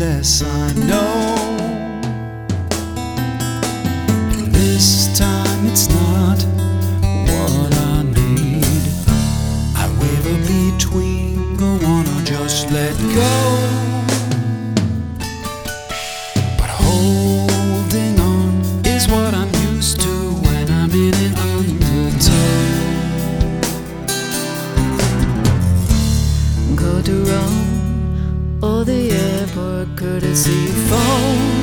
less I know. This time it's not what I need. I waver between go on or just let go. But holding on is what I'm used to when I'm in an undertow. Go to Rome or the airport courtesy phone.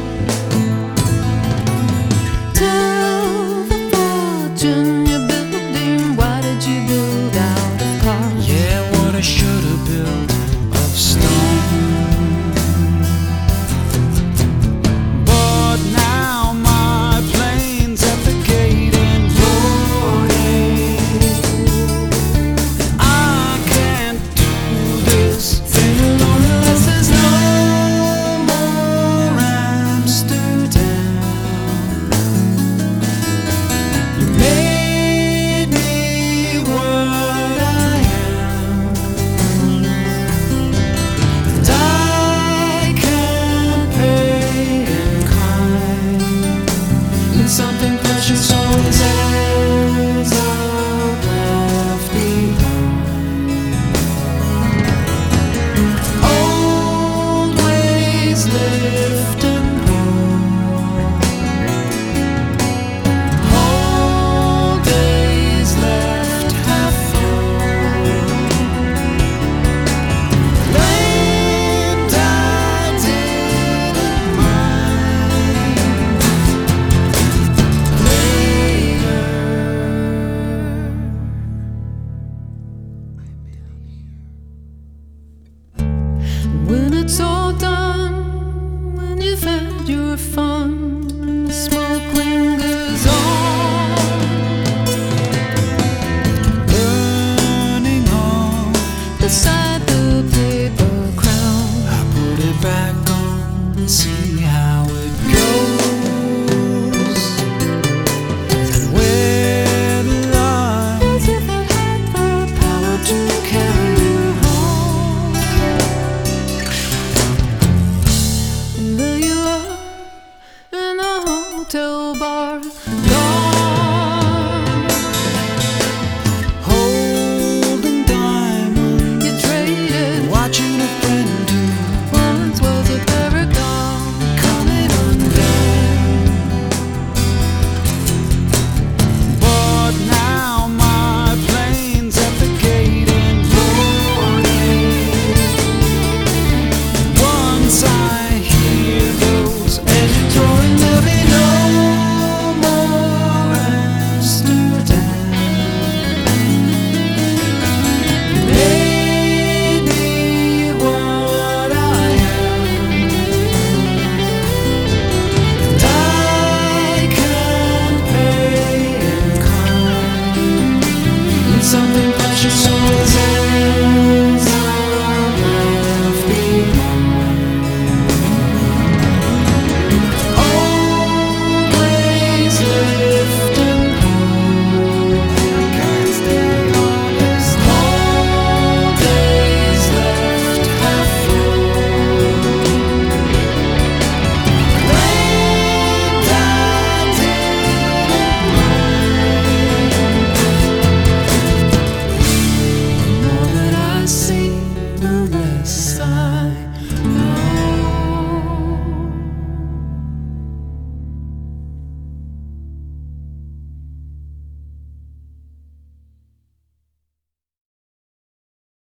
Tell the fortune you're building, why did you build out of cars? Yeah, what I should have built of stone. But now my plane's at the gate and loading. I can't do this anymore unless there's no more Amsterdam. You made me what I am, and I can't pay in kind. And something precious always ends up left behind. Old ways lift and hold. Whole days left half full. Claimed I didn't mind. Later, when it's all done, when you've had your fun,